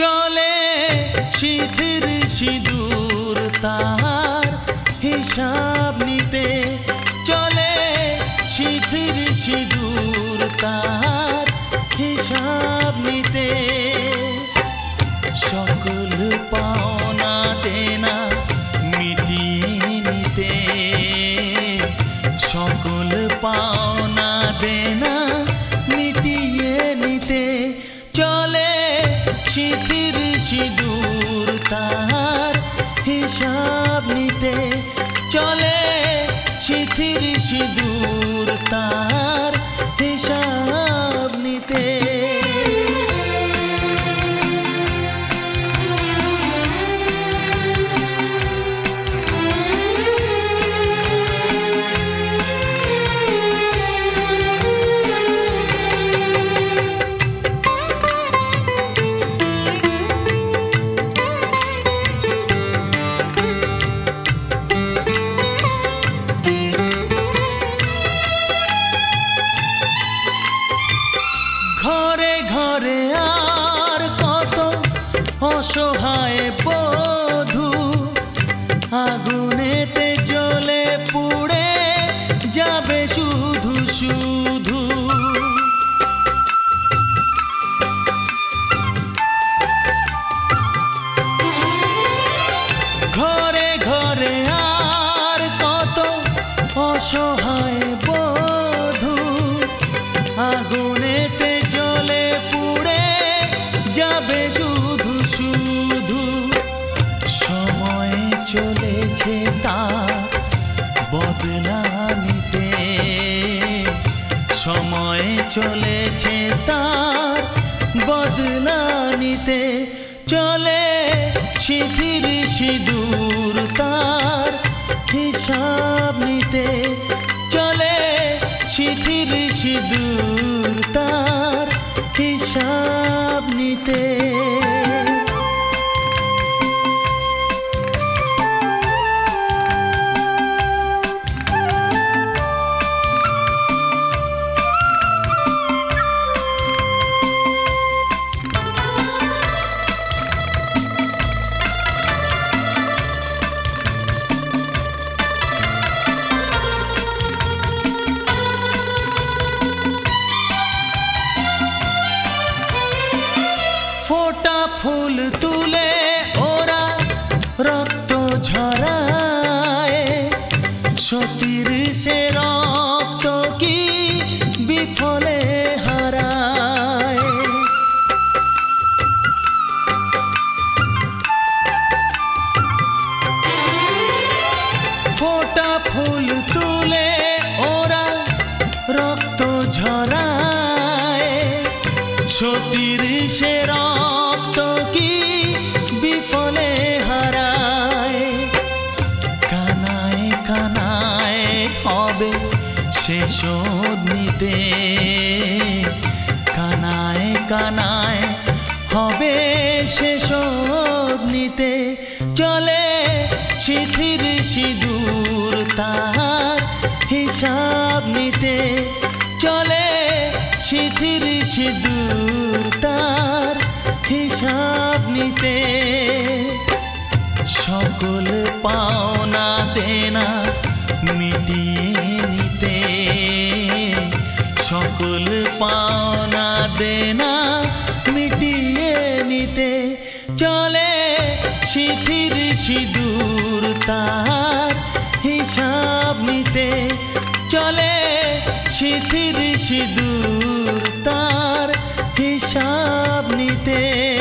চলে সিঁথির সিঁদুর তার হিসাব নিতে, চলে সিঁথির সিঁদুর তার হিসাব নিতে। সকল পাওনা দেনা মিটিয়ে নিতে, সকল পাওনা দেনা মিটিয়ে নিতে, চলে সিঁথির সিঁদুর তার হিসাব নিতে, চলে সিঁথির সিঁদুর তার হিসাব নিতে। ঘরে ঘরে আর কত অসহায় বধূ আগুনেতে জ্বলে পুড়ে যাবে শুধু শুধু। ঘরে ঘরে আর কত অসহায় বধূ আগুনেতে জ্বলে পুড়ে যাবে শুধু শুধু। সময় চলেছে তার বদলা নিতে, সময় চলেছে তার বদলা নিতে, চলে সিঁথির সিঁদুর তার হিসাব নিতে, চলে সিঁথির সিঁদুর তার হিসাব নিতে। ফোটা ফুল তুলে ওরা রক্ত ঝরায়, সতীর সে রক্ত কি বিফলে হারায়। ফোটা ফুল তুলে ওরা রক্ত ঝরায়, সতীর সে রক্ত কি বিফলে হারায়। কানায় কানায় হবে সে শোধ নিতে, কানায় কানায় হবে সে শোধ নিতে, চলে সিঁথির সিঁদুর তার হিসাব নিতে, চলে সিঁথির সিঁদুর তার হিসাব নিতে। সকল পাওনা দেনা মিটিয়ে নিতে, সকল পাওনা দেনা মিটিয়ে নিতে, চলে সিঁথির সিঁদুর তার হিসাব নিতে, চলে সিঁথির সিঁদুর তার হিসাব নিতে।